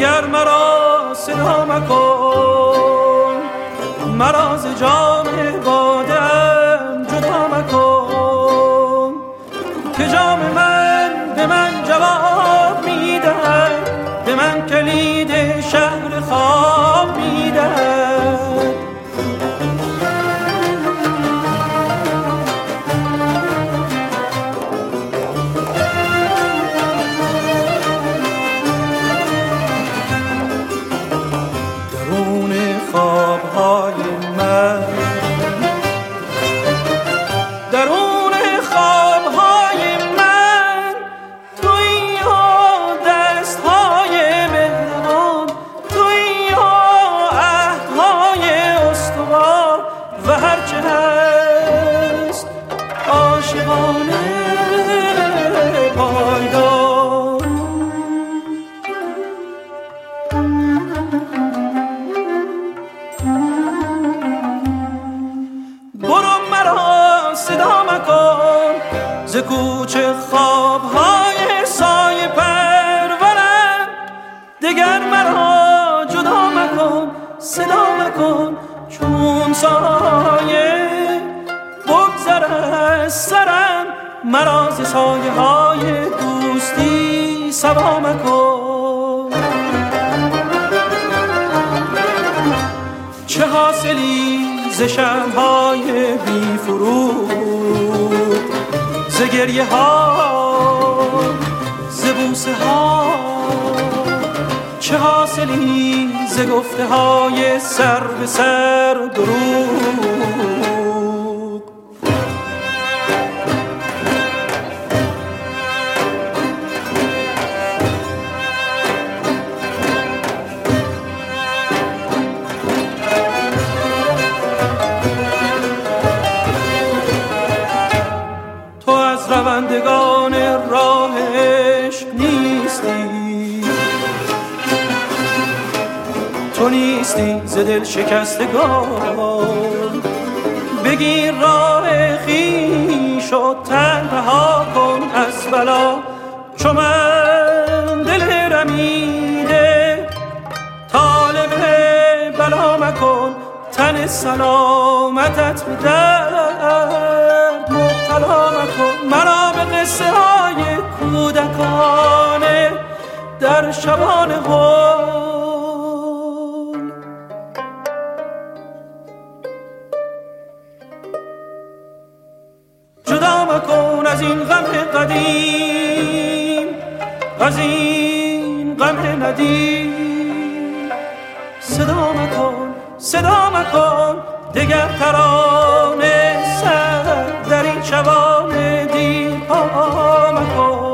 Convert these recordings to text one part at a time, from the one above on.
دگر مرا صدا مکن، مرا ز جام باده‌ام جدا مکن، که جام من به من جواب میدهد، به من کلید شهر خواب میدهد. درون خوابهای من، درون خوابهای من، تویی و دستهای مهربان، تویی و عهدهای استوار و هرچه هست عاشقانه پایدار. برو مرا صدا مکن ز کوچه خوابهای سایه پرورم، دگر مرا جدا مکن، صدا مکن، چون سایه بگذر از سرم، مرا ز سایه های دوستی سوا مکن. چه حاصلی ز شمع‌های بی فرود، ز گریه ها، ز بوسه ها، چه حاصلی ز گفته های سر به سر دروغ. تو از روندگان راه عشق نیستی، تو نیستی ز دل شکستگان. بگیر راه خویش و تن رها کن از بلا، چو من دل رمیده طالب بلا مکن، تن سلامتت به درد مبتلا مکن. مرا به قصه های کودکانه در شبان غم جدا مکن، از این غم قدیم، از این غم ندیم. صدا مکن، صدا مکن، دگر ترانه سر در این شبان دیرها مکن.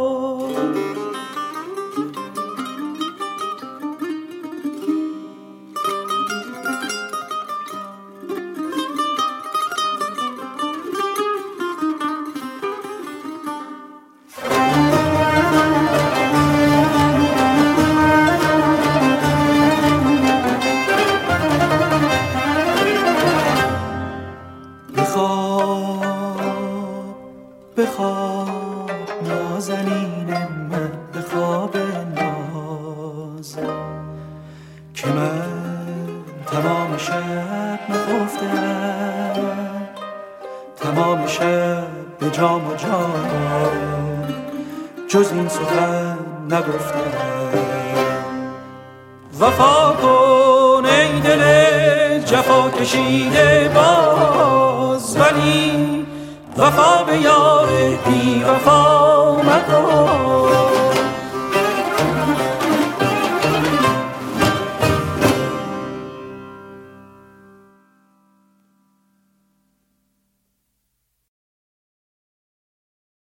بخواب نازنین من، بخواب ناز، که من تمام شب نخفتم، تمام شب به جام و جان جز این سخن نگفتم. وفا کن ای دل جفا کشیده باز، ولی وفا به یار بی وفا مکن.